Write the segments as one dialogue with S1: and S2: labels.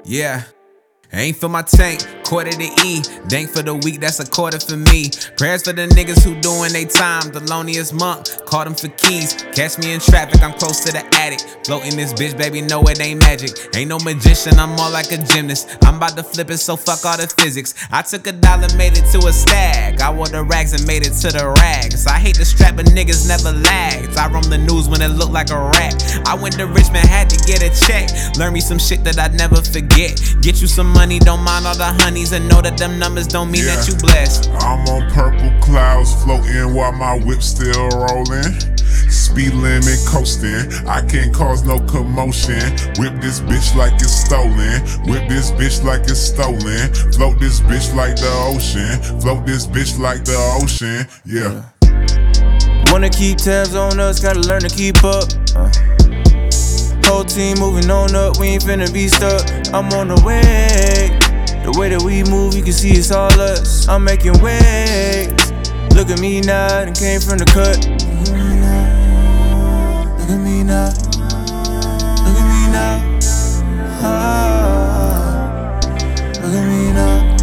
S1: Yeah. Ain't for my tank, quarter to E. Dank for the week, that's a quarter for me. Prayers for the niggas who doing they time. The loneliest monk, caught them for keys. Catch me in traffic, I'm close to the attic. Floating this bitch, baby, no it ain't magic. Ain't no magician, I'm more like a gymnast. I'm about to flip it, so fuck all the physics. I took $1, made it to a stag. I wore the rags and made it to the rags. I hate the strap, but niggas never lagged. I roam the news when it looked like a rat. I went to Richmond, had to get a check. Learn me some shit that I'd never forget. Get you some money, don't mind all the honeys, and know that them numbers don't mean that you blessed.
S2: I'm on purple clouds floating while my whip still rolling. Speed limit coasting, I can't cause no commotion. Whip this bitch like it's stolen. Whip this bitch like it's stolen. Float this bitch like the ocean. Float this bitch like the ocean. Yeah.
S3: Wanna keep tabs on us, gotta learn to keep up. Whole team moving on up, we ain't finna be stuck. I'm on the way. The way that we move, you can see it's all us. I'm making waves. Look at me now, and came from the cut. Look at me now. Look at me now. Ah, look at me now.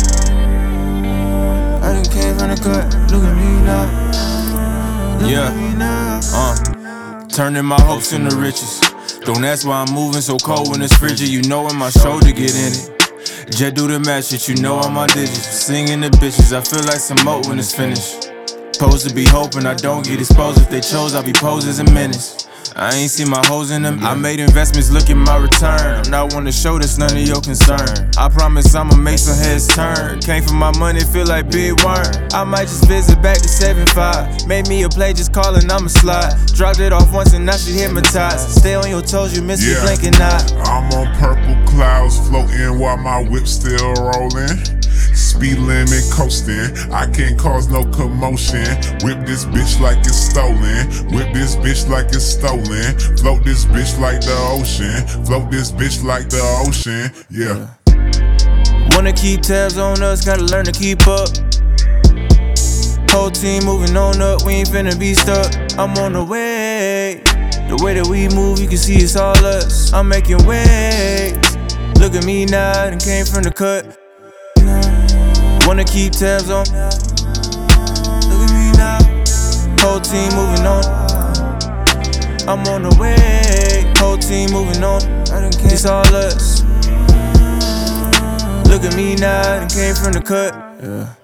S3: I done came from the cut. Look at me now. Look at me now. Turning my hopes into riches. Don't ask why I'm moving so cold when it's frigid. You know when my shoulder get in it. Jet do the match shit, you know I'm on digits. Singing the bitches, I feel like some moat when it's finished. Supposed to be hoping I don't get exposed. If they chose, I'll be posed as a menace. I ain't see my hoes in them. I made investments, look at my return. I'm not one to show, that's none of your concern. I promise I'ma make some heads turn. Came for my money, feel like big worm. I might just visit back to 7-5. Made me a play, just callin', I'ma slide. Dropped it off once and now she hypnotized. Stay on your toes, you miss me blinking eye.
S2: I'm on purple clouds floating while my whip still rolling. Speed limit coasting, I can't cause no commotion. Whip this bitch like it's stolen. Whip this bitch like it's stolen. Float this bitch like the ocean. Float this bitch like the ocean. Yeah.
S3: Wanna keep tabs on us, gotta learn to keep up. Whole team moving on up, we ain't finna be stuck. I'm on the way. The way that we move, you can see it's all us. I'm making waves. Look at me now, and came from the cut. Wanna keep tabs on. Look at me now. Whole team moving on. I'm on the way. Whole team moving on. It's all us. Look at me now, and came from the cut. Yeah.